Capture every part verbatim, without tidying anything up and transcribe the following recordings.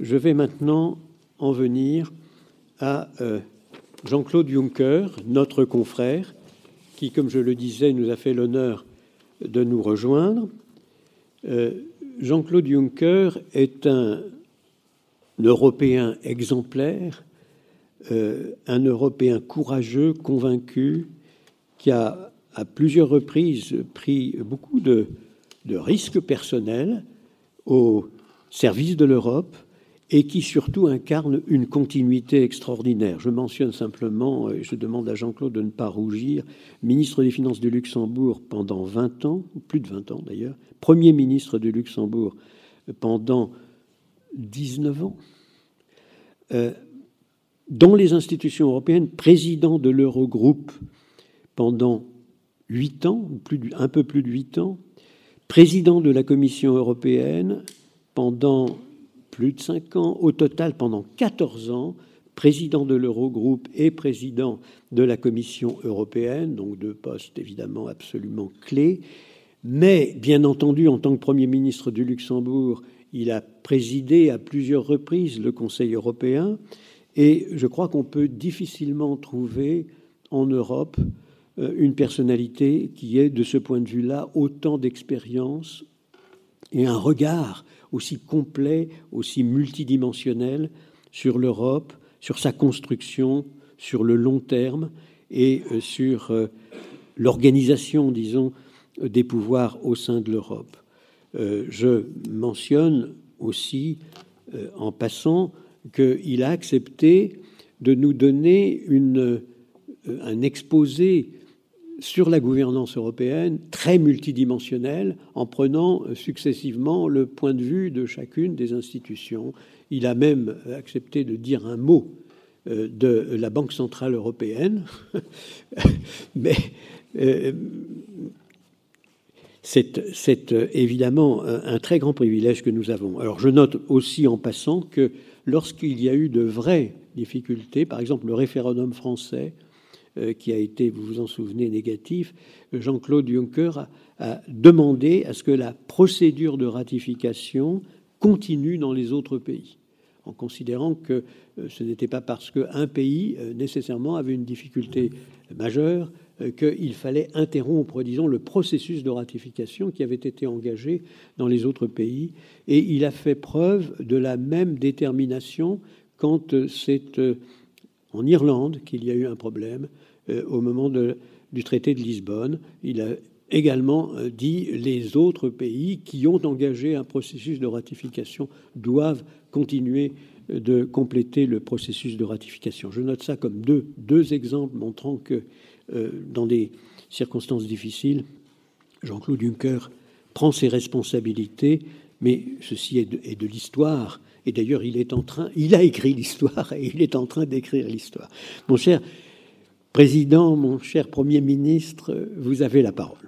je vais maintenant en venir à euh, Jean-Claude Juncker, notre confrère, qui, comme je le disais, nous a fait l'honneur de nous rejoindre. Euh, Jean-Claude Juncker est un Européen exemplaire, euh, un Européen courageux, convaincu, qui a à plusieurs reprises pris beaucoup de, de risques personnels au service de l'Europe et qui surtout incarne une continuité extraordinaire. Je mentionne simplement, et je demande à Jean-Claude de ne pas rougir, ministre des Finances du Luxembourg pendant vingt ans, plus de vingt ans d'ailleurs, Premier ministre du Luxembourg pendant dix-neuf ans, euh, dans les institutions européennes, président de l'Eurogroupe pendant huit ans, plus de, un peu plus de huit ans, président de la Commission européenne pendant plus de cinq ans, au total pendant quatorze ans, président de l'Eurogroupe et président de la Commission européenne, donc deux postes évidemment absolument clés. Mais, bien entendu, en tant que Premier ministre du Luxembourg, il a présidé à plusieurs reprises le Conseil européen et je crois qu'on peut difficilement trouver en Europe une personnalité qui ait, de ce point de vue-là, autant d'expérience et un regard aussi complet, aussi multidimensionnel sur l'Europe, sur sa construction, sur le long terme et sur l'organisation, disons, des pouvoirs au sein de l'Europe. Euh, je mentionne aussi, euh, en passant, qu'il a accepté de nous donner une, euh, un exposé sur la gouvernance européenne très multidimensionnel en prenant successivement le point de vue de chacune des institutions. Il a même accepté de dire un mot euh, de la Banque centrale européenne, mais euh, c'est, c'est évidemment un, un très grand privilège que nous avons. Alors je note aussi en passant que lorsqu'il y a eu de vraies difficultés, par exemple le référendum français, qui a été, vous vous en souvenez, négatif, Jean-Claude Juncker a, a demandé à ce que la procédure de ratification continue dans les autres pays, en considérant que ce n'était pas parce qu'un pays nécessairement avait une difficulté majeure qu'il fallait interrompre, disons, le processus de ratification qui avait été engagé dans les autres pays. Et il a fait preuve de la même détermination quand c'est en Irlande qu'il y a eu un problème euh, au moment de, du traité de Lisbonne. Il a également euh, dit les autres pays qui ont engagé un processus de ratification doivent continuer euh, de compléter le processus de ratification. Je note ça comme deux, deux exemples montrant que euh, dans des circonstances difficiles, Jean-Claude Juncker prend ses responsabilités, mais ceci est de, est de l'histoire. Et d'ailleurs, il est en train, il a écrit l'histoire et il est en train d'écrire l'histoire. Mon cher président, mon cher Premier ministre, vous avez la parole.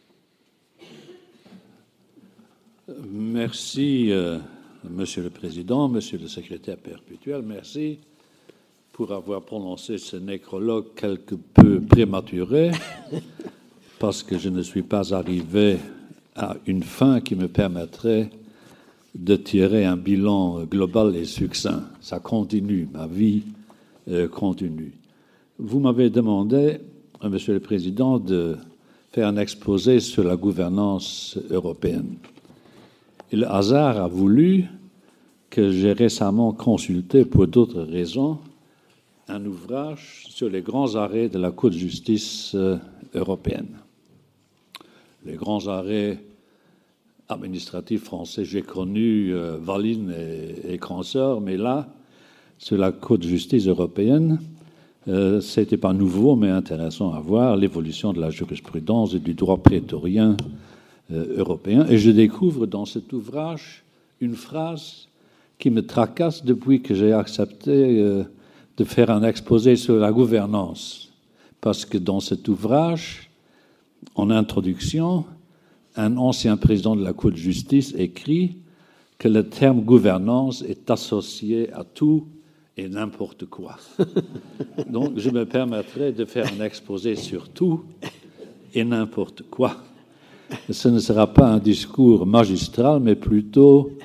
Merci, euh, Monsieur le Président, Monsieur le Secrétaire perpétuel. Merci pour avoir prononcé ce nécrologue quelque peu prématuré, parce que je ne suis pas arrivé à une fin qui me permettrait de tirer un bilan global et succinct. Ça continue, ma vie euh, continue. Vous m'avez demandé, euh, Monsieur le Président, de faire un exposé sur la gouvernance européenne. Et le hasard a voulu que j'ai récemment consulté, pour d'autres raisons, un ouvrage sur les grands arrêts de la Cour de justice euh, européenne. Les grands arrêts administratif français, j'ai connu euh, Valine et, et Cranseur, mais là, sur la Cour de justice européenne, euh, c'était pas nouveau, mais intéressant à voir, l'évolution de la jurisprudence et du droit prétorien euh, européen. Et je découvre dans cet ouvrage une phrase qui me tracasse depuis que j'ai accepté euh, de faire un exposé sur la gouvernance. Parce que dans cet ouvrage, en introduction, un ancien président de la Cour de justice écrit que le terme gouvernance est associé à tout et n'importe quoi. Donc, je me permettrai de faire un exposé sur tout et n'importe quoi. Ce ne sera pas un discours magistral, mais plutôt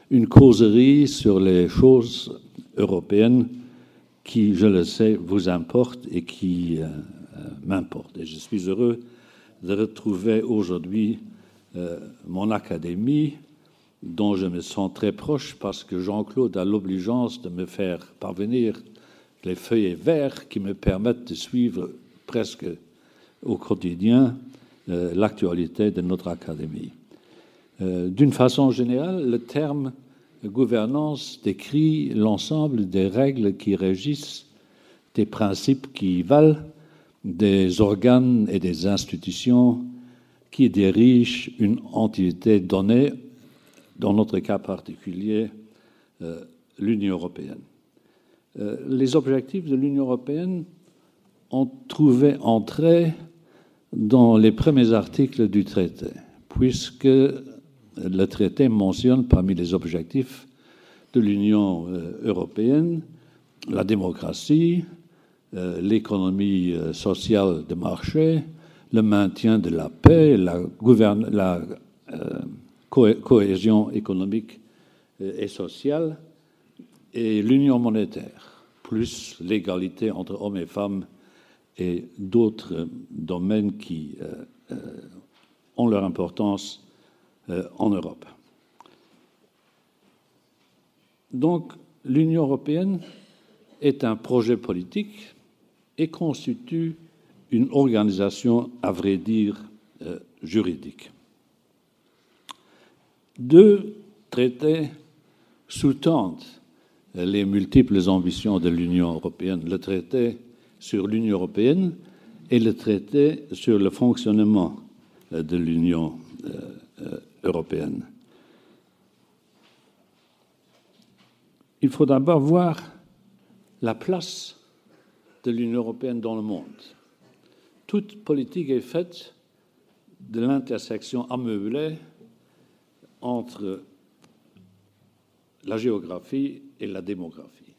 une causerie sur les choses européennes qui, je le sais, vous importent et qui euh, m'importent. Et je suis heureux de retrouver aujourd'hui euh, mon académie, dont je me sens très proche parce que Jean-Claude a l'obligeance de me faire parvenir les feuillets verts qui me permettent de suivre presque au quotidien euh, l'actualité de notre académie. Euh, d'une façon générale, le terme gouvernance décrit l'ensemble des règles qui régissent, des principes qui valent, des organes et des institutions qui dirigent une entité donnée, dans notre cas particulier, euh, l'Union européenne. Euh, les objectifs de l'Union européenne ont trouvé entrée dans les premiers articles du traité, puisque le traité mentionne parmi les objectifs de l'Union européenne la démocratie, euh, l'économie sociale de marché, le maintien de la paix, la, gouverne, la euh, co- cohésion économique et sociale, et l'union monétaire, plus l'égalité entre hommes et femmes et d'autres domaines qui euh, euh, ont leur importance euh, en Europe. Donc, l'Union européenne est un projet politique et constitue une organisation, à vrai dire, euh, juridique. Deux traités sous-tendent les multiples ambitions de l'Union européenne, le traité sur l'Union européenne et le traité sur le fonctionnement de l'Union européenne. Il faut d'abord voir la place de l'Union européenne dans le monde. Toute politique est faite de l'intersection ameublée entre la géographie et la démographie.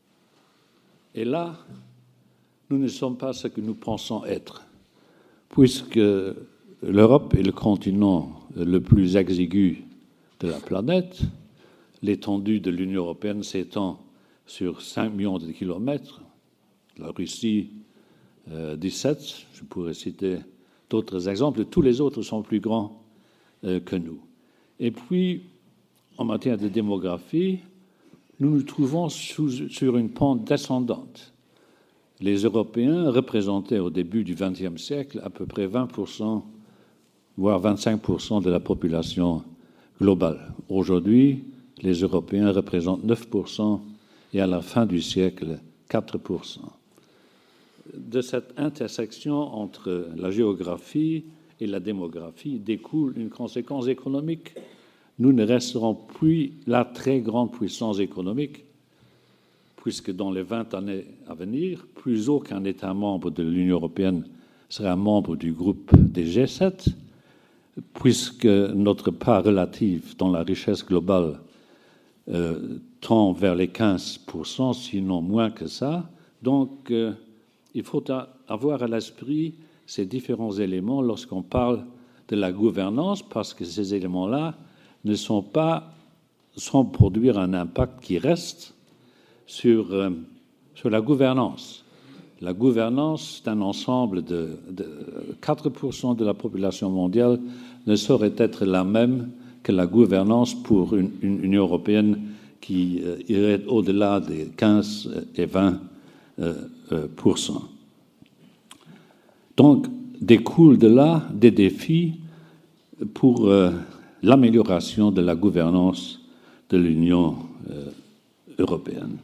Et là, nous ne sommes pas ce que nous pensons être, puisque l'Europe est le continent le plus exigu de la planète. L'étendue de l'Union européenne s'étend sur cinq millions de kilomètres. La Russie, euh, dix-sept. Je pourrais citer d'autres exemples. Tous les autres sont plus grands euh, que nous. Et puis, en matière de démographie, nous nous trouvons sous, sur une pente descendante. Les Européens représentaient au début du vingtième siècle à peu près vingt pour cent, voire vingt-cinq pour cent de la population globale. Aujourd'hui, les Européens représentent neuf pour cent et à la fin du siècle, quatre pour cent. De cette intersection entre la géographie et la démographie découle une conséquence économique. Nous ne resterons plus la très grande puissance économique, puisque dans les vingt années à venir, plus aucun État membre de l'Union européenne sera membre du groupe des G sept, puisque notre part relative dans la richesse globale euh, tend vers les quinze pour cent, sinon moins que ça. Donc, euh, il faut avoir à l'esprit ces différents éléments lorsqu'on parle de la gouvernance, parce que ces éléments-là ne sont pas sans produire un impact qui reste sur, euh, sur la gouvernance. La gouvernance d'un ensemble de, de quatre pour cent de la population mondiale ne saurait être la même que la gouvernance pour une, une Union européenne qui euh, irait au-delà des quinze et vingt pour cent. Donc, découlent de là des défis pour euh, l'amélioration de la gouvernance de l'Union euh, européenne.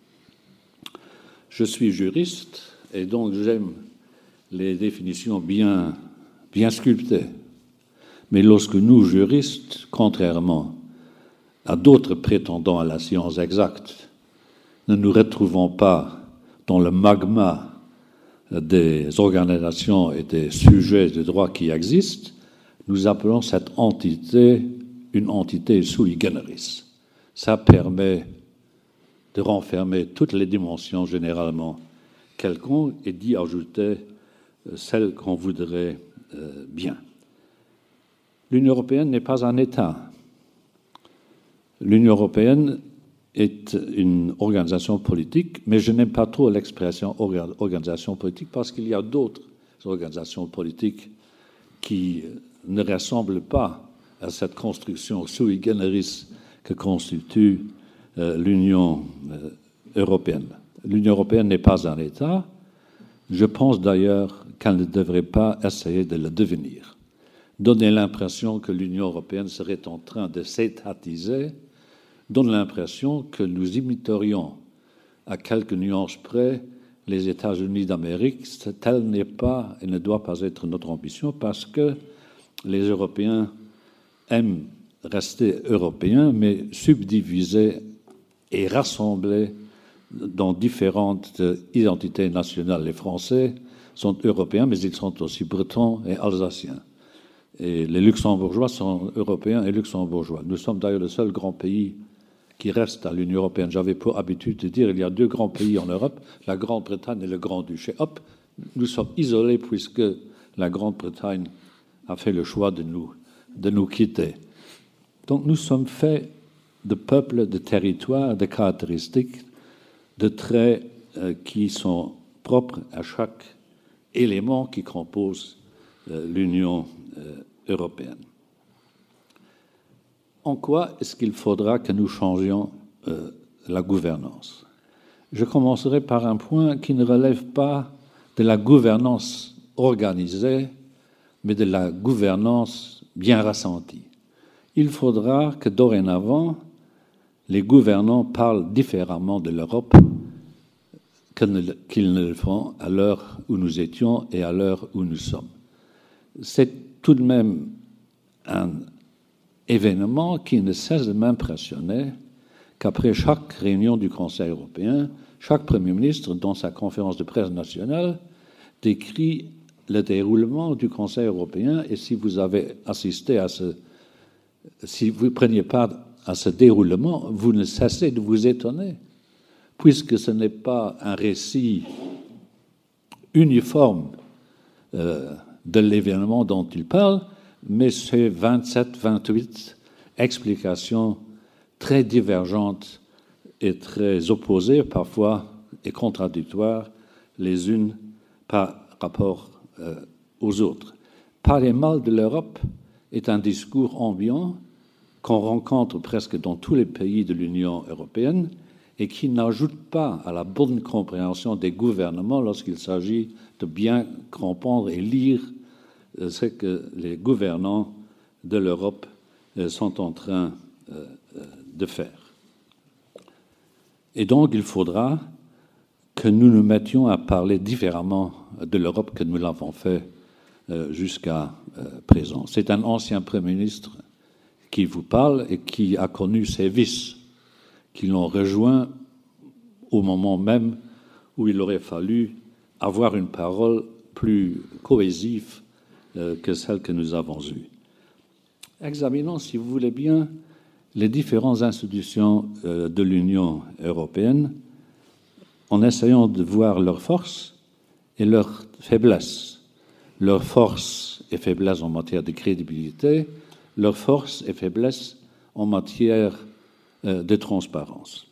Je suis juriste et donc j'aime les définitions bien, bien sculptées. Mais lorsque nous, juristes, contrairement à d'autres prétendants à la science exacte, ne nous retrouvons pas dans le magma des organisations et des sujets de droit qui existent, nous appelons cette entité une entité sui generis. Ça permet de renfermer toutes les dimensions généralement quelconques et d'y ajouter celles qu'on voudrait bien. L'Union européenne n'est pas un État. L'Union européenne est une organisation politique, mais je n'aime pas trop l'expression organisation politique parce qu'il y a d'autres organisations politiques qui ne ressemblent pas à cette construction sui generis que constitue euh, l'Union euh, européenne. L'Union européenne n'est pas un État. Je pense d'ailleurs qu'elle ne devrait pas essayer de le devenir. Donner l'impression que l'Union européenne serait en train de s'étatiser donne l'impression que nous imiterions à quelques nuances près les États-Unis d'Amérique. Tel n'est pas et ne doit pas être notre ambition parce que les Européens aiment rester européens, mais subdivisés et rassemblés dans différentes identités nationales. Les Français sont européens, mais ils sont aussi bretons et alsaciens. Et les Luxembourgeois sont européens et luxembourgeois. Nous sommes d'ailleurs le seul grand pays qui reste à l'Union européenne. J'avais pour habitude de dire qu'il y a deux grands pays en Europe, la Grande-Bretagne et le Grand-Duché. Hop, nous sommes isolés puisque la Grande-Bretagne a fait le choix de nous, de nous quitter. Donc nous sommes faits de peuples, de territoires, de caractéristiques, de traits euh, qui sont propres à chaque élément qui compose euh, l'Union euh, européenne. En quoi est-ce qu'il faudra que nous changions euh, la gouvernance? Je commencerai par un point qui ne relève pas de la gouvernance organisée, mais de la gouvernance bien ressentie. Il faudra que dorénavant, les gouvernants parlent différemment de l'Europe qu'ils ne le font à l'heure où nous étions et à l'heure où nous sommes. C'est tout de même un événement qui ne cesse de m'impressionner qu'après chaque réunion du Conseil européen, chaque Premier ministre, dans sa conférence de presse nationale, décrit le déroulement du Conseil européen. Et si vous avez assisté à ce, si vous ne preniez part à ce déroulement, vous ne cessez de vous étonner, puisque ce n'est pas un récit uniforme euh, de l'événement dont il parle, mais c'est vingt-sept, vingt-huit explications très divergentes et très opposées, parfois, et contradictoires, les unes par rapport euh, aux autres. Parler mal de l'Europe est un discours ambiant qu'on rencontre presque dans tous les pays de l'Union européenne et qui n'ajoute pas à la bonne compréhension des gouvernements lorsqu'il s'agit de bien comprendre et lire ce que les gouvernants de l'Europe sont en train de faire. Et donc, il faudra que nous nous mettions à parler différemment de l'Europe que nous l'avons fait jusqu'à présent. C'est un ancien Premier ministre qui vous parle et qui a connu ses vices, qui l'ont rejoint au moment même où il aurait fallu avoir une parole plus cohésive que celle que nous avons eue. Examinons, si vous voulez bien, les différentes institutions de l'Union européenne en essayant de voir leurs forces et leurs faiblesses. Leurs forces et faiblesses en matière de crédibilité, leurs forces et faiblesses en matière de transparence.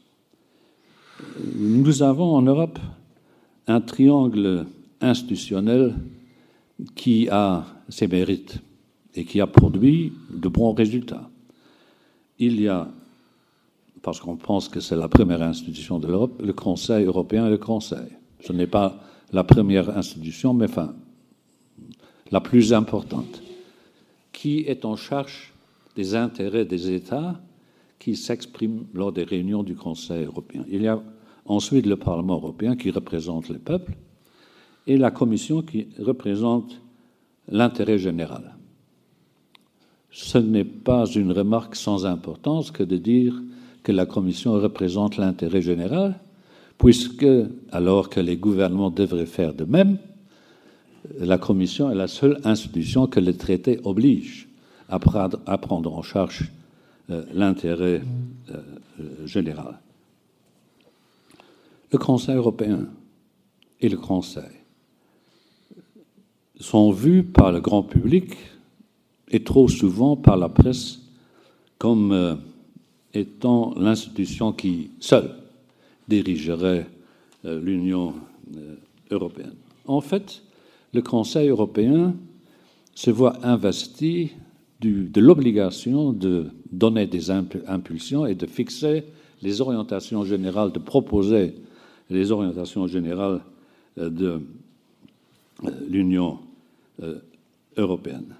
Nous avons en Europe un triangle institutionnel qui a ses mérites et qui a produit de bons résultats. Il y a, parce qu'on pense que c'est la première institution de l'Europe, le Conseil européen et le Conseil. Ce n'est pas la première institution, mais enfin, la plus importante, qui est en charge des intérêts des États qui s'expriment lors des réunions du Conseil européen. Il y a ensuite le Parlement européen qui représente les peuples et la Commission qui représente l'intérêt général. Ce n'est pas une remarque sans importance que de dire que la Commission représente l'intérêt général, puisque, alors que les gouvernements devraient faire de même, la Commission est la seule institution que le traité oblige à prendre en charge euh, l'intérêt euh, général. Le Conseil européen et le Conseil sont vus par le grand public et trop souvent par la presse comme euh, étant l'institution qui, seule, dirigerait euh, l'Union euh, européenne. En fait, le Conseil européen se voit investi du, de l'obligation de donner des impulsions et de fixer les orientations générales, de proposer les orientations générales euh, de euh, l'Union euh, européenne.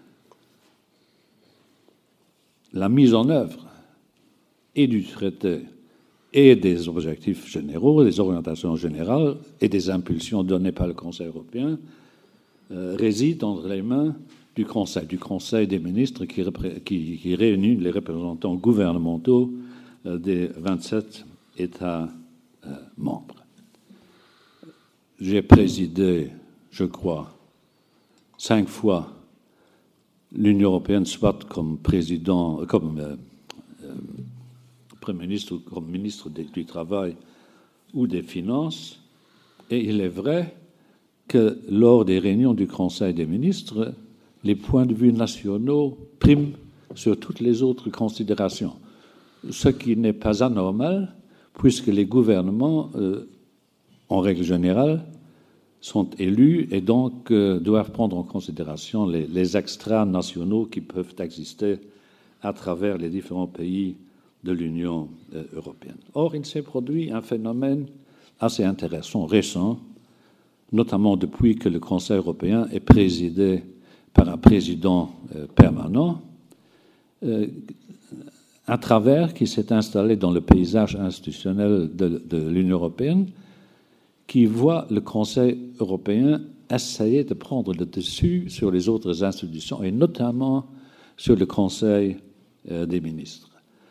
La mise en œuvre et du traité et des objectifs généraux, des orientations générales et des impulsions données par le Conseil européen euh, réside entre les mains du Conseil, du Conseil des ministres qui, qui, qui réunit les représentants gouvernementaux euh, des vingt-sept États euh, membres. J'ai présidé, je crois, cinq fois l'Union européenne, soit comme président, comme euh, euh, Premier ministre ou comme ministre du Travail ou des Finances. Et il est vrai que lors des réunions du Conseil des ministres, les points de vue nationaux priment sur toutes les autres considérations, ce qui n'est pas anormal, puisque les gouvernements, euh, en règle générale, sont élus et donc euh, doivent prendre en considération les, les extras nationaux qui peuvent exister à travers les différents pays de l'Union euh, européenne. Or, il s'est produit un phénomène assez intéressant, récent, notamment depuis que le Conseil européen est présidé par un président euh, permanent, euh, un travers qui s'est installé dans le paysage institutionnel de, de l'Union européenne, qui voit le Conseil européen essayer de prendre le dessus sur les autres institutions, et notamment sur le Conseil euh, des ministres.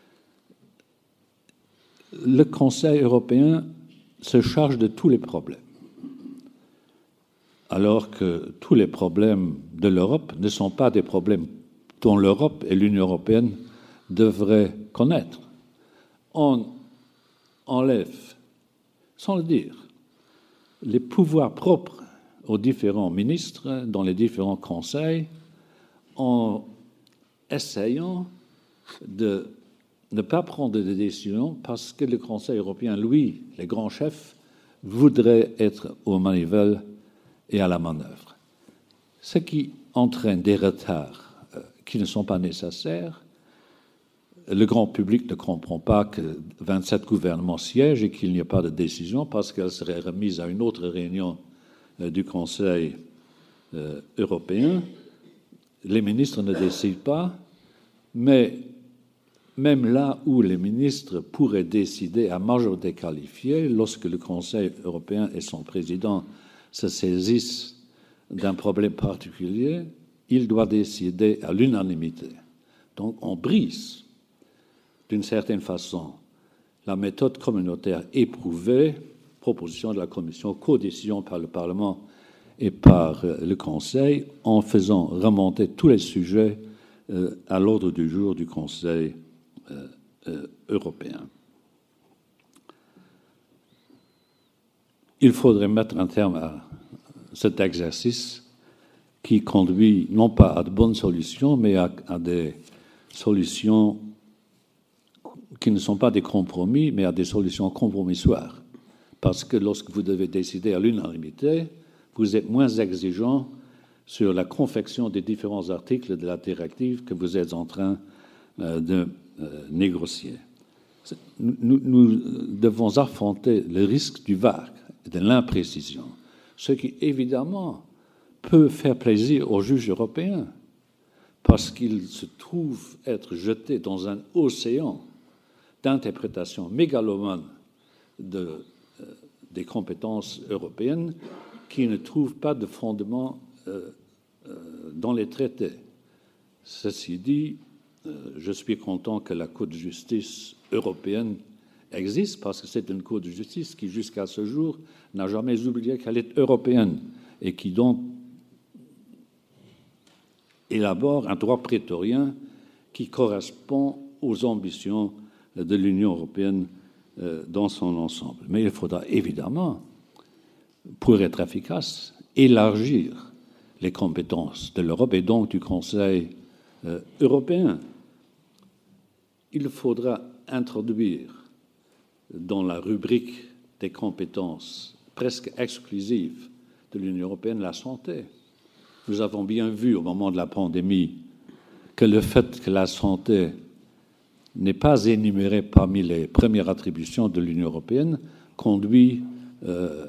Le Conseil européen se charge de tous les problèmes, alors que tous les problèmes de l'Europe ne sont pas des problèmes dont l'Europe et l'Union européenne devraient connaître. On enlève, sans le dire, les pouvoirs propres aux différents ministres dans les différents conseils en essayant de ne pas prendre de décisions parce que le Conseil européen, lui, les grands chefs, voudraient être aux manivelles et à la manœuvre. Ce qui entraîne des retards euh, qui ne sont pas nécessaires. Le grand public ne comprend pas que vingt-sept gouvernements siègent et qu'il n'y a pas de décision parce qu'elle serait remise à une autre réunion euh, du Conseil euh, européen. Les ministres ne décident pas, mais même là où les ministres pourraient décider à majorité qualifiée, lorsque le Conseil européen et son président se saisissent d'un problème particulier, il doit décider à l'unanimité. Donc on brise, d'une certaine façon, la méthode communautaire éprouvée, proposition de la Commission, codécision par le Parlement et par le Conseil, en faisant remonter tous les sujets euh, à l'ordre du jour du Conseil euh, euh, européen. Il faudrait mettre un terme à cet exercice qui conduit non pas à de bonnes solutions, mais à, à des solutions qui ne sont pas des compromis, mais à des solutions compromissoires. Parce que lorsque vous devez décider à l'unanimité, vous êtes moins exigeant sur la confection des différents articles de la directive que vous êtes en train euh, de euh, négocier. Nous, nous devons affronter le risque du vague, de l'imprécision, ce qui, évidemment, peut faire plaisir aux juges européens, parce qu'ils se trouvent être jetés dans un océan d'interprétation mégalomane de, euh, des compétences européennes qui ne trouvent pas de fondement euh, euh, dans les traités. Ceci dit, euh, je suis content que la Cour de justice européenne existe, parce que c'est une Cour de justice qui, jusqu'à ce jour, n'a jamais oublié qu'elle est européenne et qui donc élabore un droit prétorien qui correspond aux ambitions de l'Union européenne euh, dans son ensemble. Mais il faudra évidemment, pour être efficace, élargir les compétences de l'Europe et donc du Conseil euh, européen. Il faudra introduire dans la rubrique des compétences presque exclusives de l'Union européenne la santé. Nous avons bien vu au moment de la pandémie que le fait que la santé n'est pas énumérée parmi les premières attributions de l'Union européenne conduit euh,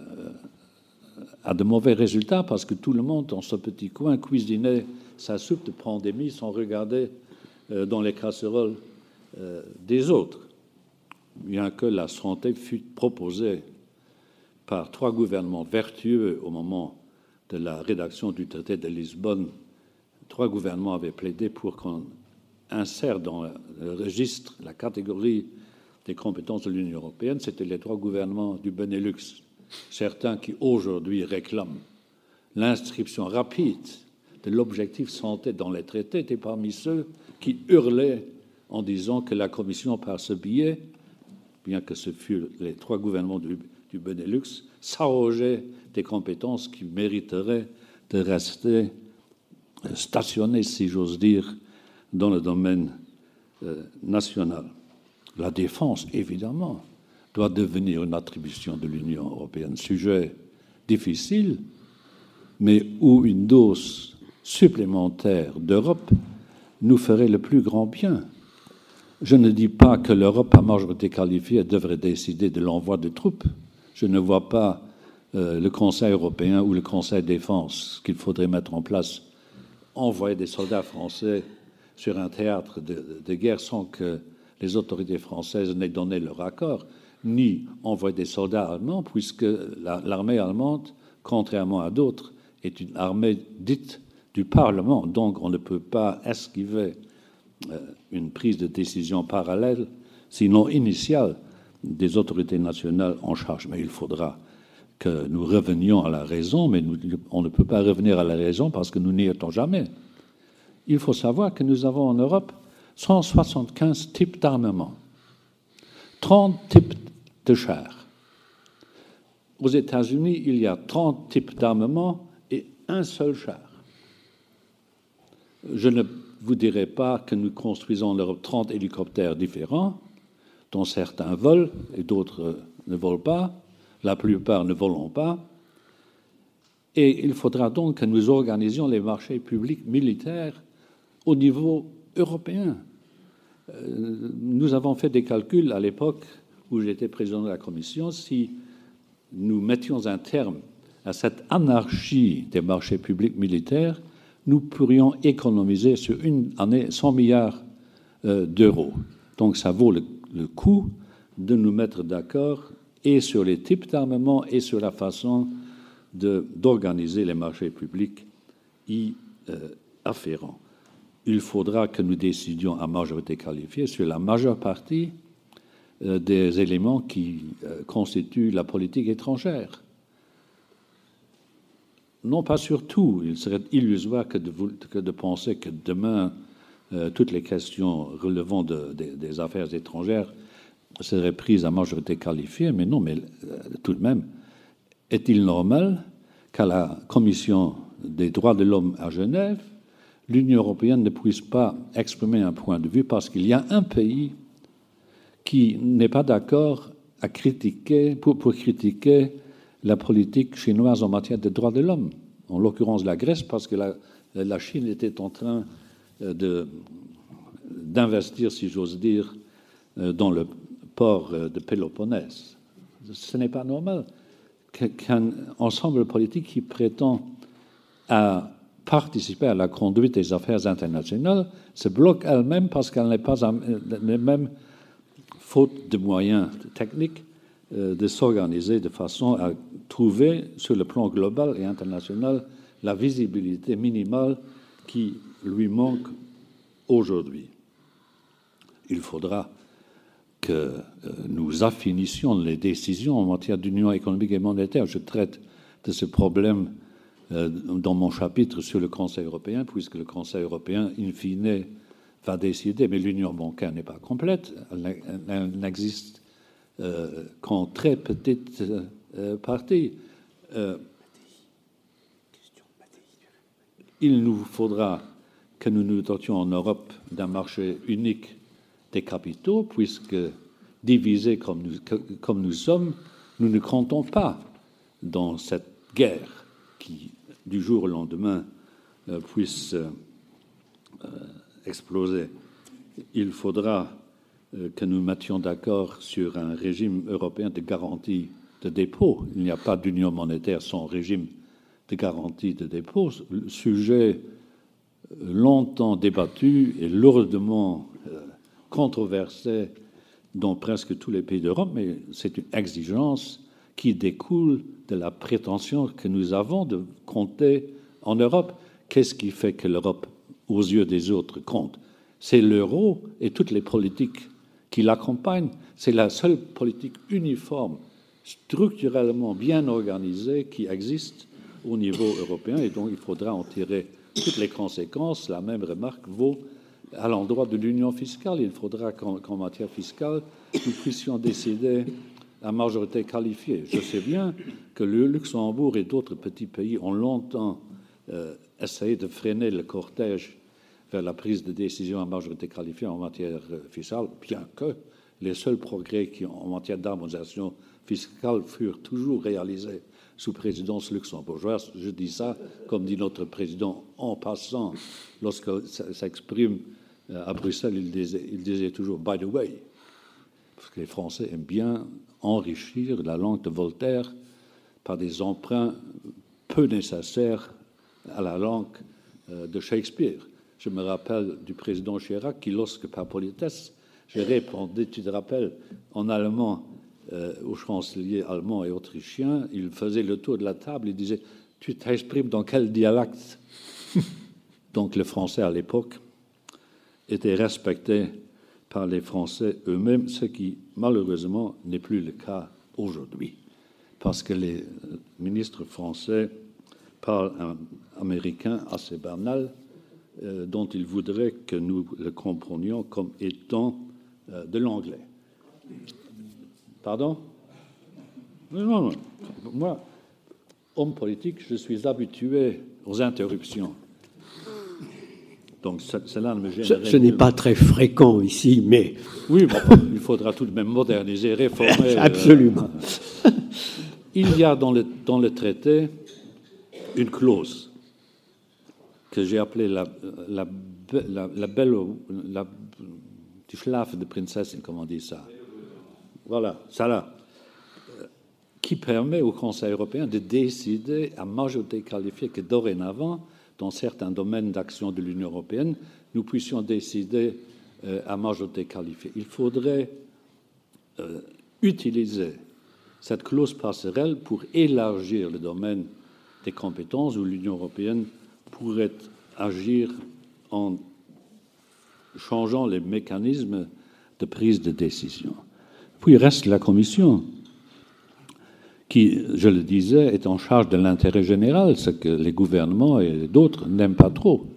à de mauvais résultats parce que tout le monde, dans ce petit coin, cuisinait sa soupe de pandémie sans regarder euh, dans les casseroles euh, des autres. Bien que la santé fût proposée par trois gouvernements vertueux au moment de la rédaction du traité de Lisbonne, trois gouvernements avaient plaidé pour qu'on insère dans le registre la catégorie des compétences de l'Union européenne. C'était les trois gouvernements du Benelux, certains qui aujourd'hui réclament l'inscription rapide de l'objectif santé dans les traités étaient parmi ceux qui hurlaient en disant que la Commission, par ce biais, bien que ce fût les trois gouvernements du, du Benelux, s'arrogeait des compétences qui mériteraient de rester stationnées, si j'ose dire, dans le domaine euh, national. La défense, évidemment, doit devenir une attribution de l'Union européenne. Sujet difficile, mais où une dose supplémentaire d'Europe nous ferait le plus grand bien. Je ne dis pas que l'Europe à majorité qualifiée devrait décider de l'envoi de troupes. Je ne vois pas euh, le Conseil européen ou le Conseil de défense qu'il faudrait mettre en place, envoyer des soldats français sur un théâtre de, de guerre sans que les autorités françaises n'aient donné leur accord, ni envoyer des soldats allemands, puisque la, l'armée allemande, contrairement à d'autres, est une armée dite du Parlement. Donc on ne peut pas esquiver euh, une prise de décision parallèle, sinon initiale, des autorités nationales en charge. Mais il faudra que nous revenions à la raison, mais nous, on ne peut pas revenir à la raison parce que nous n'y étions jamais. Il faut savoir que nous avons en Europe cent soixante-quinze types d'armement, trente types de chars. Aux États-Unis, il y a trente types d'armement et un seul char. Je ne vous dirai pas que nous construisons en Europe trente hélicoptères différents, dont certains volent et d'autres ne volent pas, la plupart ne volent pas. Et il faudra donc que nous organisions les marchés publics militaires au niveau européen. Euh, nous avons fait des calculs à l'époque où j'étais président de la Commission. Si nous mettions un terme à cette anarchie des marchés publics militaires, nous pourrions économiser sur une année cent milliards euh, d'euros. Donc ça vaut le, le coup de nous mettre d'accord et sur les types d'armement et sur la façon de, d'organiser les marchés publics y euh, afférents. Il faudra que nous décidions à majorité qualifiée sur la majeure partie euh, des éléments qui euh, constituent la politique étrangère. Non pas sur tout. Il serait illusoire que de, que de penser que demain, euh, toutes les questions relevant de, de, des affaires étrangères seraient prises à majorité qualifiée, mais non, mais euh, tout de même, est-il normal qu'à la Commission des droits de l'homme à Genève, l'Union européenne ne puisse pas exprimer un point de vue parce qu'il y a un pays qui n'est pas d'accord à critiquer, pour, pour critiquer la politique chinoise en matière de droits de l'homme, en l'occurrence la Grèce, parce que la, la Chine était en train de, d'investir, si j'ose dire, dans le port de Péloponnèse. Ce n'est pas normal qu'un ensemble politique qui prétend à participer à la conduite des affaires internationales se bloque elle-même parce qu'elle n'est pas même, faute de moyens techniques, de s'organiser de façon à trouver sur le plan global et international la visibilité minimale qui lui manque aujourd'hui. Il faudra que nous affinissions les décisions en matière d'union économique et monétaire. Je traite de ce problème dans mon chapitre sur le Conseil européen, puisque le Conseil européen, in fine, va décider, mais l'union bancaire n'est pas complète, elle n'existe Euh, qu'en très petite euh, partie. Euh, il nous faudra que nous nous dotions en Europe d'un marché unique des capitaux, puisque divisés comme nous, comme nous sommes, nous ne comptons pas dans cette guerre qui, du jour au lendemain, euh, puisse euh, euh, exploser. Il faudra euh, que nous mettions d'accord sur un régime européen de garantie de dépôt. Il n'y a pas d'union monétaire sans régime de garantie de dépôt. Le sujet longtemps débattu et lourdement euh, controversé dans presque tous les pays d'Europe, mais c'est une exigence qui découle de la prétention que nous avons de compter en Europe. Qu'est-ce qui fait que l'Europe, aux yeux des autres, compte? C'est l'euro et toutes les politiques qui l'accompagnent. C'est la seule politique uniforme, structurellement bien organisée qui existe au niveau européen, et donc il faudra en tirer toutes les conséquences. La même remarque vaut à l'endroit de l'union fiscale. Il faudra qu'en, qu'en matière fiscale, nous puissions décider à majorité qualifiée. Je sais bien que le Luxembourg et d'autres petits pays ont longtemps euh, essayé de freiner le cortège vers la prise de décision à majorité qualifiée en matière fiscale, bien que les seuls progrès qui, en matière d'harmonisation fiscale furent toujours réalisés sous présidence luxembourgeoise. Je dis ça, comme dit notre président, en passant. Lorsqu'il s'exprime à Bruxelles, il disait, il disait toujours « by the way », parce que les Français aiment bien enrichir la langue de Voltaire par des emprunts peu nécessaires à la langue de Shakespeare. Je me rappelle du président Chirac qui, lorsque par politesse, j'ai répondu, tu te rappelles, en allemand euh, aux chanceliers allemands et autrichiens, il faisait le tour de la table, il disait « Tu t'exprimes dans quel dialecte ?» Donc le français à l'époque était respecté par les Français eux-mêmes, ce qui malheureusement n'est plus le cas aujourd'hui, parce que les ministres français parlent un américain assez banal, euh, dont ils voudraient que nous le comprenions comme étant euh, de l'anglais. Pardon? Non, non, non. Moi, homme politique, je suis habitué aux interruptions. Donc, cela ne me gênerait Ce, ce n'est pas très fréquent ici, mais... Oui, bon, il faudra tout de même moderniser, réformer. Absolument. Euh, il y a dans le, dans le traité une clause que j'ai appelée la, la, la, la belle... La, die Schlafe de Prinzessin, comment on dit ça? Voilà, ça là. Qui permet au Conseil européen de décider à majorité qualifiée que dorénavant, dans certains domaines d'action de l'Union européenne, nous puissions décider euh, à majorité qualifiée. Il faudrait euh, utiliser cette clause passerelle pour élargir le domaine des compétences où l'Union européenne pourrait agir en changeant les mécanismes de prise de décision. Puis reste la Commission, qui, je le disais, est en charge de l'intérêt général, ce que les gouvernements et d'autres n'aiment pas trop.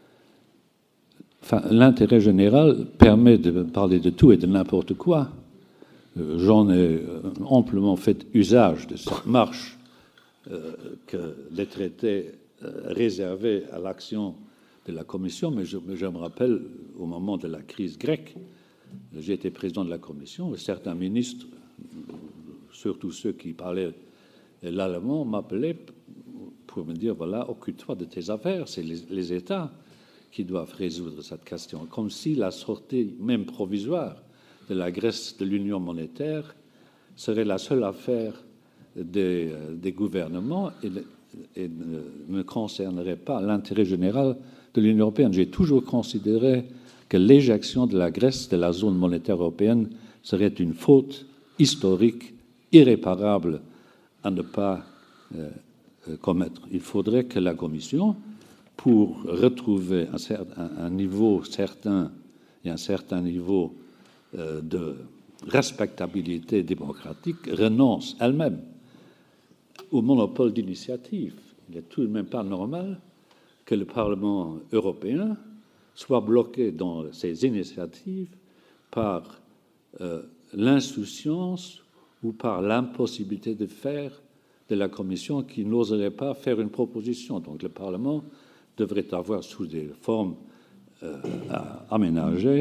Enfin, l'intérêt général permet de parler de tout et de n'importe quoi. J'en ai amplement fait usage de cette marche euh, que les traités euh, réservaient à l'action de la Commission, mais je, je me rappelle, au moment de la crise grecque, j'ai été président de la Commission, et certains ministres, surtout ceux qui parlaient l'allemand, m'appelaient pour me dire, voilà, occupe-toi de tes affaires, c'est les, les États qui doivent résoudre cette question. Comme si la sortie, même provisoire, de la Grèce de l'Union monétaire serait la seule affaire des, des gouvernements et, et ne, ne concernerait pas l'intérêt général de l'Union européenne. J'ai toujours considéré que l'éjection de la Grèce de la zone monétaire européenne serait une faute historique irréparable à ne pas euh, commettre. Il faudrait que la Commission, pour retrouver un, certain, un niveau certain et un certain niveau euh, de respectabilité démocratique, renonce elle-même au monopole d'initiative. Il n'est tout de même pas normal que le Parlement européen soit bloqué dans ses initiatives par euh, l'insouciance ou par l'impossibilité de faire de la Commission qui n'oserait pas faire une proposition. Donc le Parlement devrait avoir, sous des formes euh, aménagées,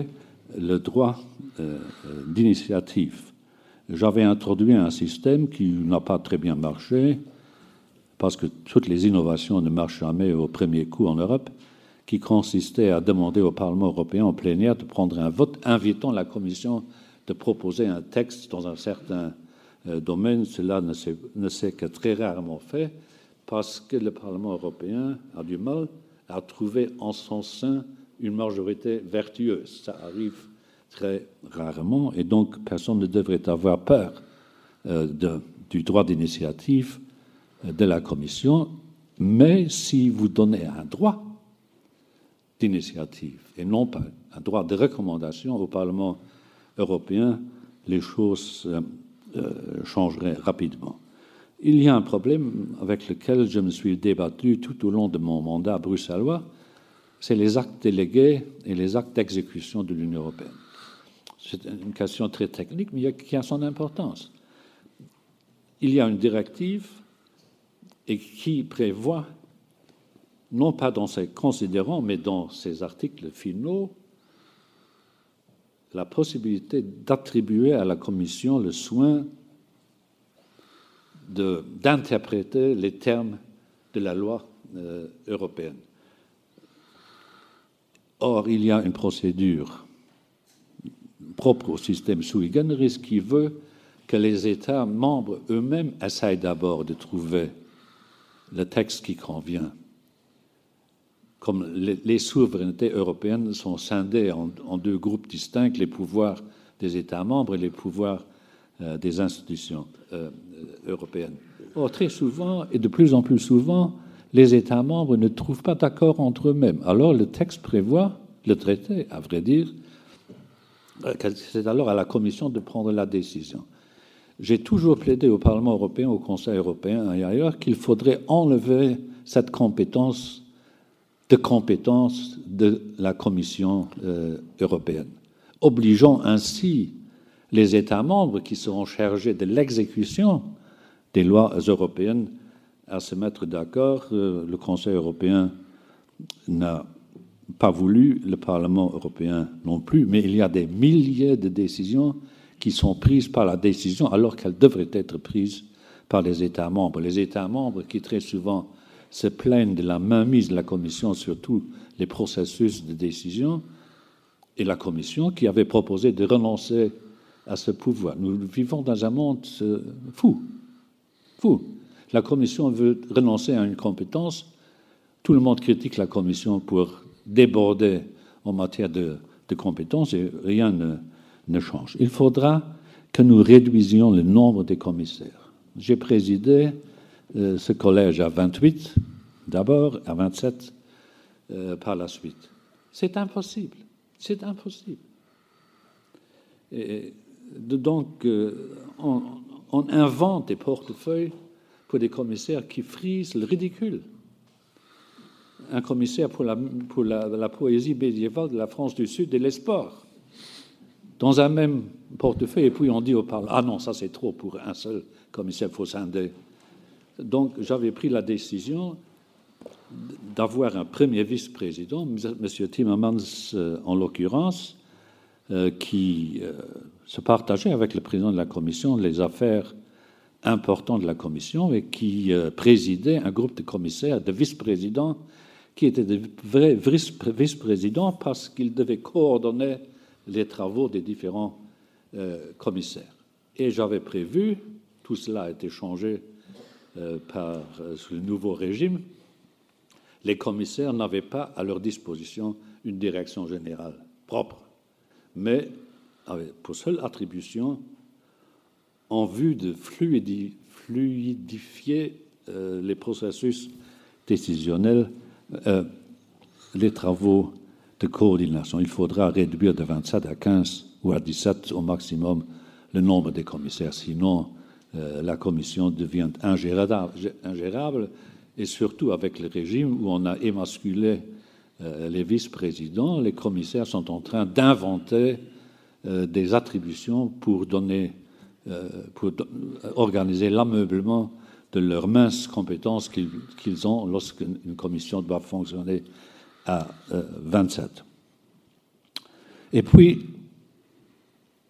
le droit euh, d'initiative. J'avais introduit un système qui n'a pas très bien marché, parce que toutes les innovations ne marchent jamais au premier coup en Europe, qui consistait à demander au Parlement européen en plénière de prendre un vote invitant la Commission de proposer un texte dans un certain euh, domaine. Cela ne s'est, ne s'est que très rarement fait, parce que le Parlement européen a du mal à trouver en son sein une majorité vertueuse. Ça arrive très rarement, et donc personne ne devrait avoir peur euh, de, du droit d'initiative euh, de la Commission, mais si vous donnez un droit d'initiative et non pas un droit de recommandation au Parlement européen, les choses euh, euh, changeraient rapidement. Il y a un problème avec lequel je me suis débattu tout au long de mon mandat bruxellois, c'est les actes délégués et les actes d'exécution de l'Union européenne. C'est une question très technique, mais qui a son importance. Il y a une directive et qui prévoit, non pas dans ses considérants, mais dans ses articles finaux, la possibilité d'attribuer à la Commission le soin de, d'interpréter les termes de la loi euh, européenne. Or, il y a une procédure propre au système sui generis qui veut que les États membres eux-mêmes essayent d'abord de trouver le texte qui convient. Comme les, les souverainetés européennes sont scindées en, en deux groupes distincts, les pouvoirs des États membres et les pouvoirs euh, des institutions euh, européennes. Or, très souvent, et de plus en plus souvent, les États membres ne trouvent pas d'accord entre eux-mêmes. Alors, le texte prévoit, le traité, à vrai dire, c'est alors à la Commission de prendre la décision. J'ai toujours plaidé au Parlement européen, au Conseil européen et ailleurs qu'il faudrait enlever cette compétence de compétence de la Commission euh, européenne, obligeant ainsi les États membres qui seront chargés de l'exécution des lois européennes à se mettre d'accord. Euh, le Conseil européen n'a pas voulu, le Parlement européen non plus, mais il y a des milliers de décisions qui sont prises par la décision alors qu'elles devraient être prises par les États membres. Les États membres qui très souvent se plaignent de la mainmise de la Commission sur tous les processus de décision, et la Commission qui avait proposé de renoncer à ce pouvoir. Nous vivons dans un monde fou, fou. La Commission veut renoncer à une compétence, tout le monde critique la Commission pour déborder en matière de, de compétences et rien ne, ne change. Il faudra que nous réduisions le nombre des commissaires. J'ai présidé euh, ce collège à vingt-huit, d'abord, à vingt-sept euh, par la suite. C'est impossible. C'est impossible. Et donc, euh, on, on invente des portefeuilles pour des commissaires qui frisent le ridicule. Un commissaire pour la, pour la, la poésie médiévale de la France du Sud et les sports, dans un même portefeuille, et puis on dit au Parlement, ah non, ça c'est trop pour un seul commissaire, il faut scinder. Donc j'avais pris la décision d'avoir un premier vice-président, M. Timmermans euh, en l'occurrence, euh, qui euh, se partageait avec le président de la Commission les affaires importantes de la Commission et qui euh, présidait un groupe de commissaires, de vice-présidents, qui étaient de vrais vice-présidents parce qu'ils devaient coordonner les travaux des différents euh, commissaires. Et j'avais prévu, tout cela a été changé euh, par euh, sous le nouveau régime, les commissaires n'avaient pas à leur disposition une direction générale propre, mais avaient pour seule attribution, en vue de fluidi, fluidifier euh, les processus décisionnels, euh, les travaux de coordination. Il faudra réduire de vingt-sept à quinze ou à dix-sept au maximum le nombre des commissaires, sinon euh, la Commission devient ingérable, ingérable, et surtout avec le régime où on a émasculé euh, les vice-présidents, les commissaires sont en train d'inventer euh, des attributions pour donner, euh, pour do- organiser l'ameublement de leurs minces compétences qu'ils, qu'ils ont lorsqu'une commission doit fonctionner à euh, vingt-sept. Et puis,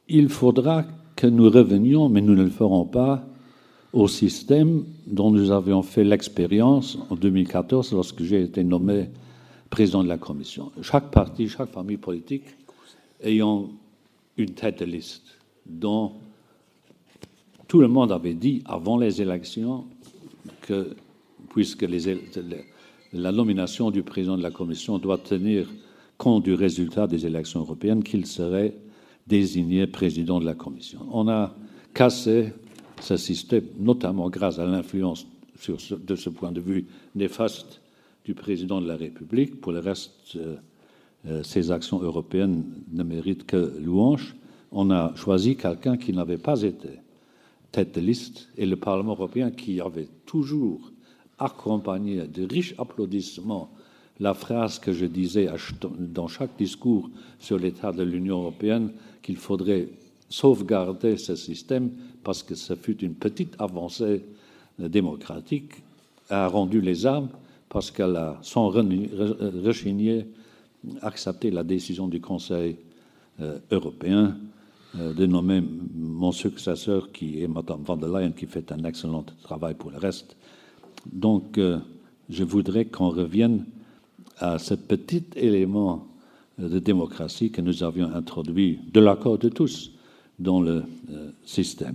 il faudra que nous revenions, mais nous ne le ferons pas, au système dont nous avions fait l'expérience en deux mille quatorze lorsque j'ai été nommé président de la Commission. Chaque parti, chaque famille politique ayant une tête de liste dont tout le monde avait dit avant les élections que, puisque les, la nomination du président de la Commission doit tenir compte du résultat des élections européennes, qu'il serait désigné président de la Commission. On a cassé ce système, notamment grâce à l'influence sur ce, de ce point de vue néfaste du président de la République. Pour le reste, euh, euh, ces actions européennes ne méritent que louange. On a choisi quelqu'un qui n'avait pas été tête de liste, et le Parlement européen, qui avait toujours accompagné de riches applaudissements la phrase que je disais dans chaque discours sur l'état de l'Union européenne, qu'il faudrait sauvegarder ce système parce que ce fut une petite avancée démocratique, a rendu les armes parce qu'elle a, sans rechigner, accepté la décision du Conseil euh, européen euh, de nommer mon successeur, qui est Mme von der Leyen, qui fait un excellent travail pour le reste. Donc, euh, je voudrais qu'on revienne à ce petit élément de démocratie que nous avions introduit, de l'accord de tous, dans le euh, système.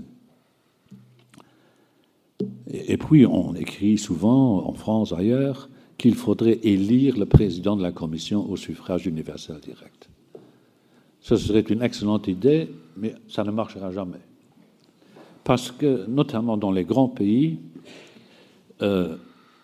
Et, et puis, on écrit souvent, en France, ailleurs, qu'il faudrait élire le président de la Commission au suffrage universel direct. Ce serait une excellente idée, mais ça ne marchera jamais. Parce que, notamment dans les grands pays, euh,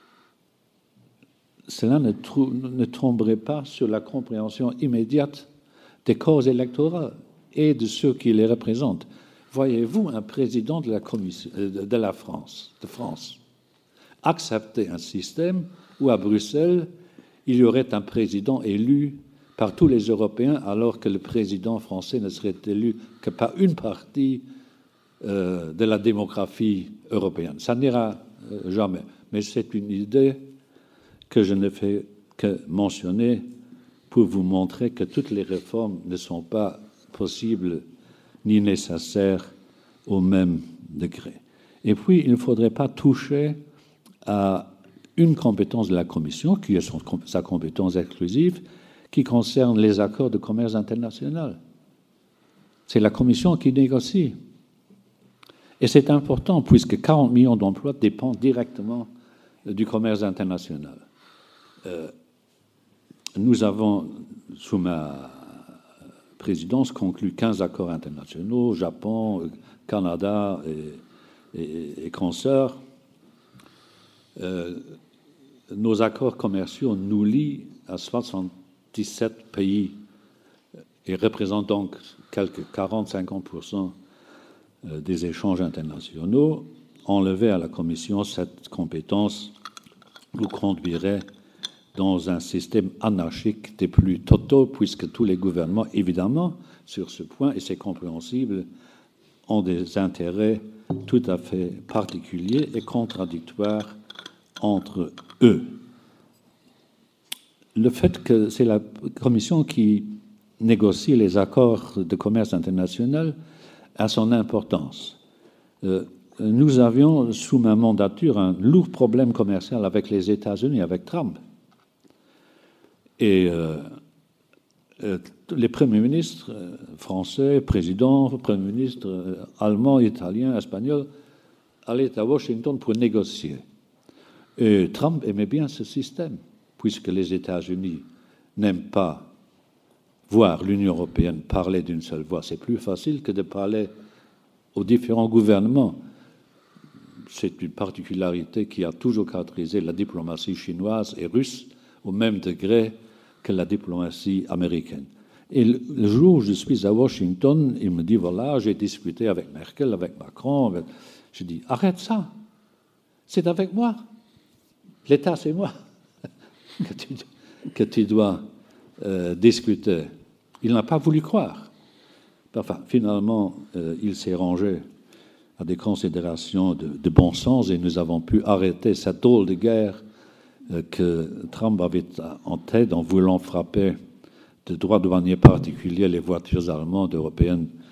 cela ne, trou- ne tomberait pas sur la compréhension immédiate des causes électorales et de ceux qui les représentent. Voyez-vous un président de la, commission, de la France, de France accepter un système où à Bruxelles, il y aurait un président élu par tous les Européens, alors que le président français ne serait élu que par une partie euh, de la démographie européenne. Ça n'ira euh, jamais. Mais c'est une idée que je ne fais que mentionner pour vous montrer que toutes les réformes ne sont pas possibles ni nécessaires au même degré. Et puis, il ne faudrait pas toucher à une compétence de la Commission, qui est son, sa compétence exclusive, qui concerne les accords de commerce international. C'est la Commission qui négocie. Et c'est important, puisque quarante millions d'emplois dépendent directement du commerce international. Euh, nous avons, sous ma présidence, conclu quinze accords internationaux, Japon, Canada et, et, et consorts. Euh, nos accords commerciaux nous lient à soixante-dix-sept pays et représentent donc quelques quarante à cinquante pour cent des échanges internationaux. Enlever à la Commission cette compétence nous conduirait dans un système anarchique des plus totaux, puisque tous les gouvernements, évidemment, sur ce point, et c'est compréhensible, ont des intérêts tout à fait particuliers et contradictoires entre eux. Le fait que c'est la Commission qui négocie les accords de commerce international a son importance. Euh, nous avions, sous ma mandature, un lourd problème commercial avec les États-Unis, avec Trump. Et euh, euh, les premiers ministres euh, français, présidents, premiers ministres euh, allemands, italiens, espagnols allaient à Washington pour négocier. Et Trump aimait bien ce système, puisque les États-Unis n'aiment pas voir l'Union européenne parler d'une seule voix. C'est plus facile que de parler aux différents gouvernements. C'est une particularité qui a toujours caractérisé la diplomatie chinoise et russe au même degré que la diplomatie américaine. Et le jour où je suis à Washington, il me dit, voilà, j'ai discuté avec Merkel, avec Macron. Avec... Je dis, arrête ça, c'est avec moi. L'État, c'est moi que, tu, que tu dois euh, discuter. Il n'a pas voulu croire. Enfin, finalement, euh, il s'est rangé à des considérations de, de bon sens et nous avons pu arrêter cette drôle de guerre euh, que Trump avait en tête en voulant frapper de droits douaniers particuliers les voitures allemandes, européennes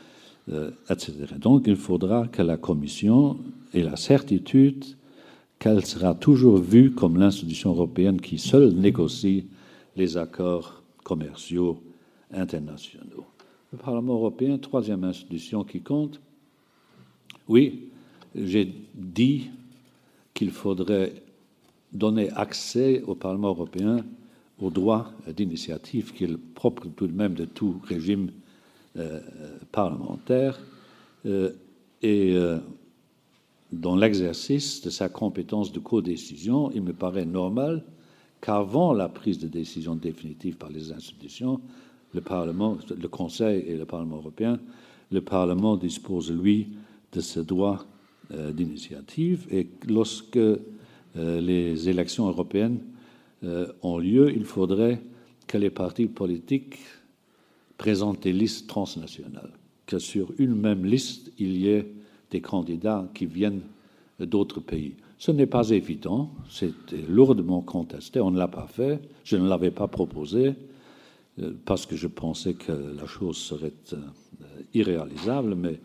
euh, et cetera. Donc, il faudra que la Commission ait la certitude qu'elle sera toujours vue comme l'institution européenne qui seule négocie les accords commerciaux internationaux. Le Parlement européen, troisième institution qui compte. Oui, j'ai dit qu'il faudrait donner accès au Parlement européen au droit d'initiative qui est le propre tout de même de tout régime euh, parlementaire euh, et euh, dans l'exercice de sa compétence de codécision, il me paraît normal qu'avant la prise de décision définitive par les institutions, le Parlement, le Conseil et le Parlement européen, le Parlement dispose, lui, de ce droit euh, d'initiative. Et lorsque euh, les élections européennes euh, ont lieu, il faudrait que les partis politiques présentent des listes transnationales, que sur une même liste, il y ait des candidats qui viennent d'autres pays. Ce n'est pas évident, c'était lourdement contesté, on ne l'a pas fait, je ne l'avais pas proposé, euh, parce que je pensais que la chose serait euh, irréalisable, mais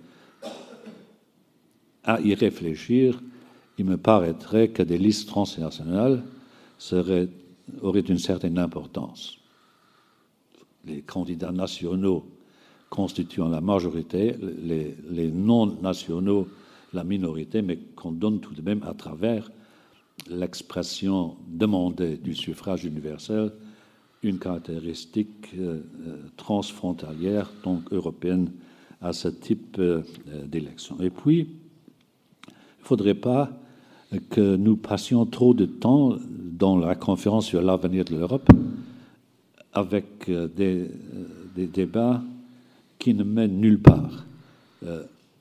à y réfléchir, il me paraîtrait que des listes transnationales seraient, auraient une certaine importance. Les candidats nationaux constituant la majorité, les, les non-nationaux la minorité, mais qu'on donne tout de même à travers l'expression demandée du suffrage universel une caractéristique euh, transfrontalière, donc européenne, à ce type euh, d'élection. Et puis, il ne faudrait pas que nous passions trop de temps dans la conférence sur l'avenir de l'Europe avec euh, des, euh, des débats qui ne mènent nulle part. Euh,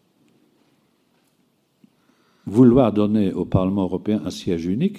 Vouloir donner au Parlement européen un siège unique,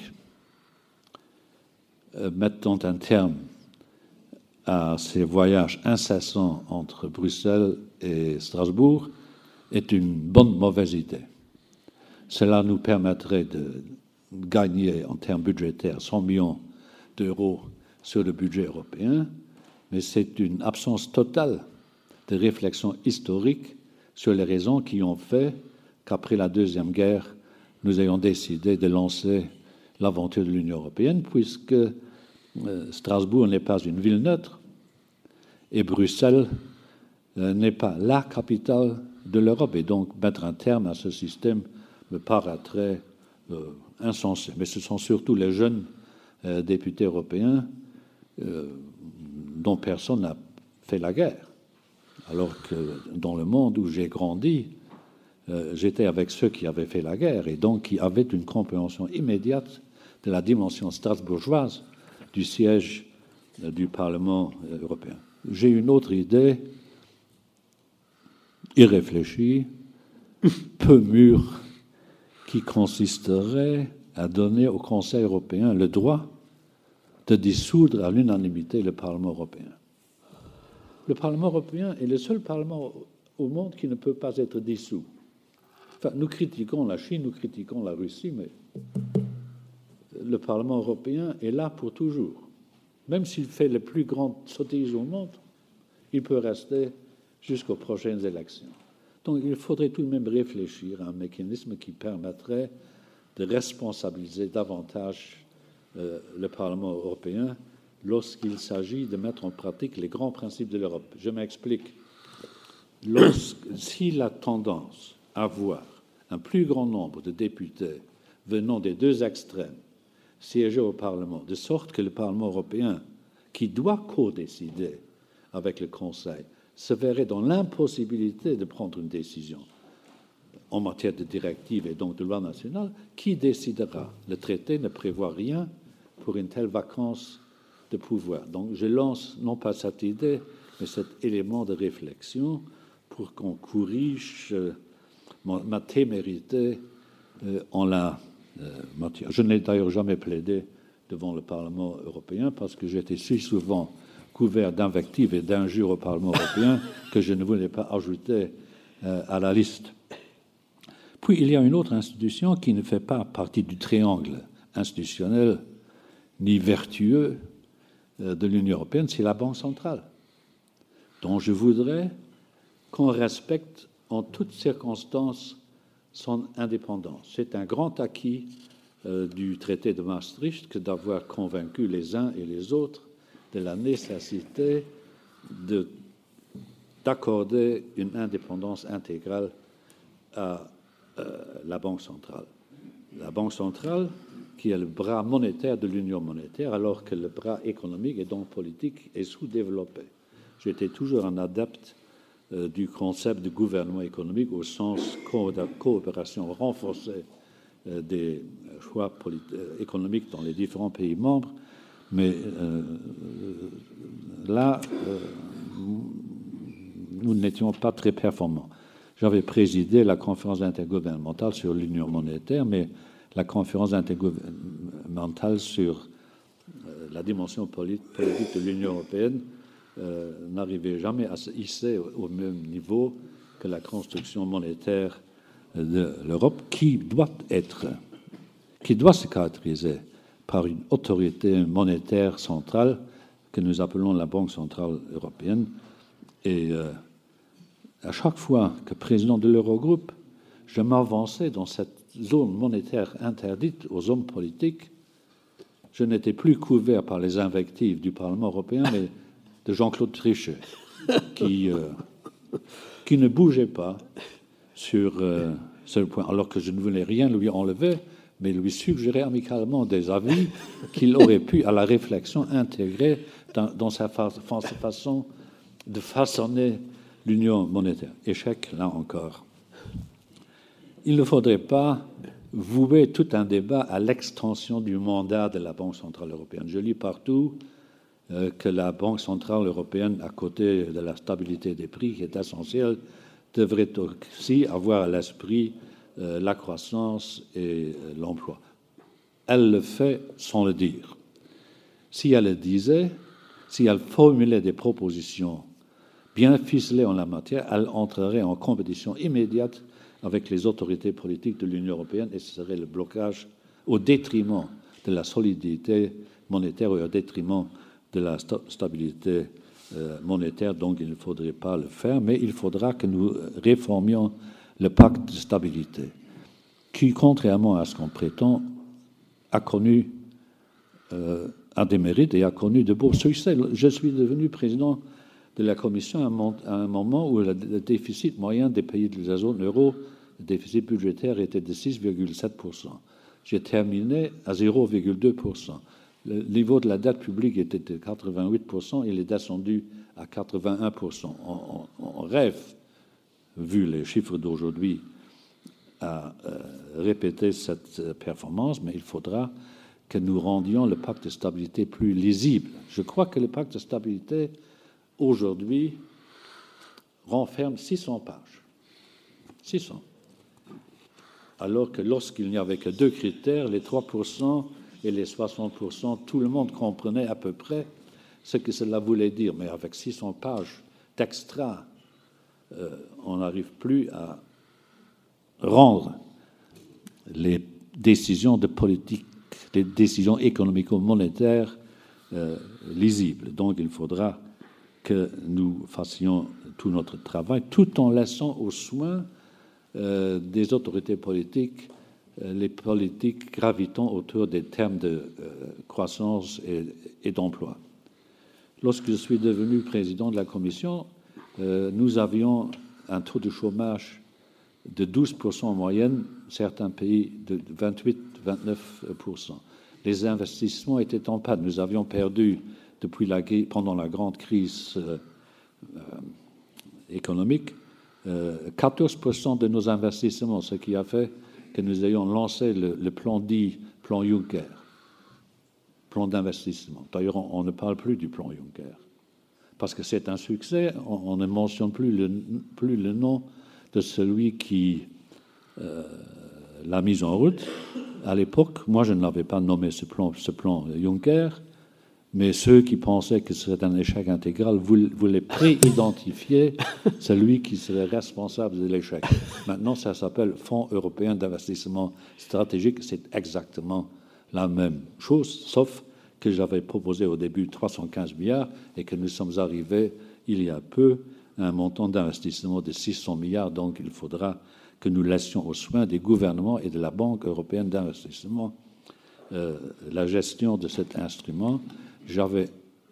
euh, mettant un terme à ces voyages incessants entre Bruxelles et Strasbourg, est une bonne mauvaise idée. Cela nous permettrait de gagner en termes budgétaires cent millions d'euros sur le budget européen, mais c'est une absence totale de réflexion historique sur les raisons qui ont fait qu'après la Deuxième Guerre, nous ayons décidé de lancer l'aventure de l'Union européenne, puisque euh, Strasbourg n'est pas une ville neutre et Bruxelles euh, n'est pas la capitale de l'Europe. Et donc, mettre un terme à ce système me paraîtrait euh, insensé. Mais ce sont surtout les jeunes euh, députés européens euh, dont personne n'a fait la guerre. Alors que dans le monde où j'ai grandi, euh, j'étais avec ceux qui avaient fait la guerre et donc qui avaient une compréhension immédiate de la dimension strasbourgeoise du siège euh, du Parlement euh, européen. J'ai une autre idée, irréfléchie, peu mûre, qui consisterait à donner au Conseil européen le droit de dissoudre à l'unanimité le Parlement européen. Le Parlement européen est le seul Parlement au monde qui ne peut pas être dissous. Enfin, nous critiquons la Chine, nous critiquons la Russie, mais le Parlement européen est là pour toujours. Même s'il fait les plus grandes sottises au monde, il peut rester jusqu'aux prochaines élections. Donc il faudrait tout de même réfléchir à un mécanisme qui permettrait de responsabiliser davantage euh, le Parlement européen lorsqu'il s'agit de mettre en pratique les grands principes de l'Europe. Je m'explique. S'il a tendance à voir un plus grand nombre de députés venant des deux extrêmes siéger au Parlement, de sorte que le Parlement européen, qui doit co-décider avec le Conseil, se verrait dans l'impossibilité de prendre une décision en matière de directive et donc de loi nationale, qui décidera? Le traité ne prévoit rien pour une telle vacance de pouvoir. Donc je lance non pas cette idée, mais cet élément de réflexion pour qu'on corrige euh, ma témérité euh, en la euh, matière. Je n'ai d'ailleurs jamais plaidé devant le Parlement européen parce que j'étais si souvent couvert d'invectives et d'injures au Parlement européen que je ne voulais pas ajouter euh, à la liste. Puis il y a une autre institution qui ne fait pas partie du triangle institutionnel ni vertueux de l'Union européenne, c'est la Banque centrale, dont je voudrais qu'on respecte en toutes circonstances, son indépendance. C'est un grand acquis euh, du traité de Maastricht que d'avoir convaincu les uns et les autres de la nécessité de, d'accorder une indépendance intégrale à euh, la Banque centrale. La Banque centrale, qui est le bras monétaire de l'Union monétaire, alors que le bras économique et donc politique est sous-développé. J'étais toujours un adepte euh, du concept de gouvernement économique au sens co- de coopération renforcée euh, des choix polit- euh, économiques dans les différents pays membres. Mais euh, là, euh, nous n'étions pas très performants. J'avais présidé la conférence intergouvernementale sur l'union monétaire, mais la conférence intergouvernementale sur euh, la dimension politique de l'Union européenne euh, n'arrivait jamais à se hisser au, au même niveau que la construction monétaire de l'Europe, qui doit être, qui doit se caractériser par une autorité monétaire centrale que nous appelons la Banque centrale européenne. Et euh, à chaque fois que président de l'Eurogroupe, je m'avançais dans cette zone monétaire interdite aux hommes politiques. Je n'étais plus couvert par les invectives du Parlement européen, mais de Jean-Claude Trichet, qui, euh, qui ne bougeait pas sur euh, ce point, alors que je ne voulais rien lui enlever, mais lui suggérer amicalement des avis qu'il aurait pu, à la réflexion, intégrer dans, dans sa fa- façon de façonner l'union monétaire. Échec, là encore. Il ne faudrait pas vouer tout un débat à l'extension du mandat de la Banque centrale européenne. Je lis partout euh, que la Banque centrale européenne, à côté de la stabilité des prix, qui est essentielle, devrait aussi avoir à l'esprit euh, la croissance et euh, l'emploi. Elle le fait sans le dire. Si elle le disait, si elle formulait des propositions bien ficelées en la matière, elle entrerait en compétition immédiate avec les autorités politiques de l'Union européenne et ce serait le blocage au détriment de la solidité monétaire et au détriment de la sta- stabilité euh, monétaire. Donc il ne faudrait pas le faire, mais il faudra que nous réformions le pacte de stabilité, qui, contrairement à ce qu'on prétend, a connu euh, a des mérites et a connu de beaux succès. Je suis devenu président de la Commission à un moment où le déficit moyen des pays de la zone euro, le déficit budgétaire était de six virgule sept pour cent. J'ai terminé à zéro virgule deux pour cent. Le niveau de la dette publique était de quatre-vingt-huit pour cent, il est descendu à quatre-vingt-un pour cent. On, on, on rêve, vu les chiffres d'aujourd'hui, à euh, répéter cette euh, performance, mais il faudra que nous rendions le pacte de stabilité plus lisible. Je crois que le pacte de stabilité, aujourd'hui, renferme six cents pages. six cents. Alors que lorsqu'il n'y avait que deux critères, les trois pour cent et les soixante pour cent, tout le monde comprenait à peu près ce que cela voulait dire. Mais avec six cents pages d'extra, euh, on n'arrive plus à rendre les décisions de politique, les décisions économico-monétaires euh, lisibles. Donc il faudra que nous fassions tout notre travail, tout en laissant aux soins euh, des autorités politiques euh, les politiques gravitant autour des termes de euh, croissance et, et d'emploi. Lorsque je suis devenu président de la Commission, euh, nous avions un taux de chômage de douze pour cent en moyenne, certains pays de vingt-huit à vingt-neuf pour cent. Les investissements étaient en panne. Nous avions perdu, depuis la, pendant la grande crise euh, euh, économique, euh, quatorze pour cent de nos investissements, ce qui a fait que nous ayons lancé le, le plan dit plan Juncker, plan d'investissement. D'ailleurs, on, on ne parle plus du plan Juncker, parce que c'est un succès. On, on ne mentionne plus le, plus le nom de celui qui euh, l'a mise en route. À l'époque, moi, je ne l'avais pas nommé ce plan, ce plan Juncker, mais ceux qui pensaient que ce serait un échec intégral voulaient pré-identifier celui qui serait responsable de l'échec. Maintenant, ça s'appelle Fonds européen d'investissement stratégique. C'est exactement la même chose, sauf que j'avais proposé au début trois cent quinze milliards et que nous sommes arrivés il y a peu un montant d'investissement de six cents milliards, donc il faudra que nous laissions aux soins des gouvernements et de la Banque européenne d'investissement euh, la gestion de cet instrument. J'avais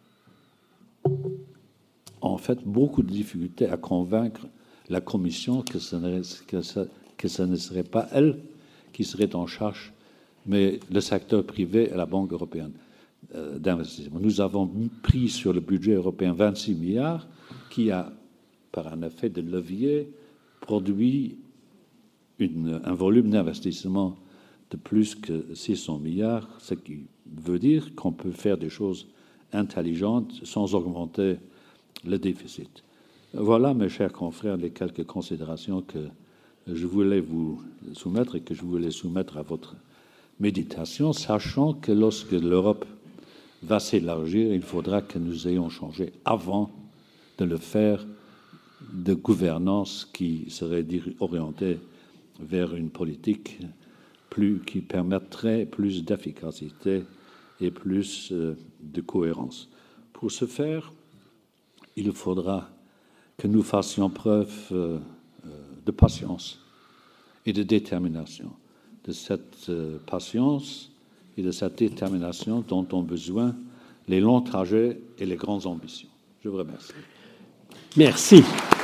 en fait beaucoup de difficultés à convaincre la Commission que ce, que, ça, que ce ne serait pas elle qui serait en charge, mais le secteur privé et la Banque européenne euh, d'investissement. Nous avons pris sur le budget européen vingt-six milliards qui a, par un effet de levier, produit une, un volume d'investissement de plus que six cents milliards, ce qui veut dire qu'on peut faire des choses intelligentes sans augmenter le déficit. Voilà, mes chers confrères, les quelques considérations que je voulais vous soumettre et que je voulais soumettre à votre méditation, sachant que lorsque l'Europe va s'élargir, il faudra que nous ayons changé avant de le faire de gouvernance qui serait orientée vers une politique plus, qui permettrait plus d'efficacité et plus euh, de cohérence. Pour ce faire, il faudra que nous fassions preuve euh, de patience et de détermination, de cette euh, patience et de cette détermination dont ont besoin les longs trajets et les grandes ambitions. Je vous remercie. Merci.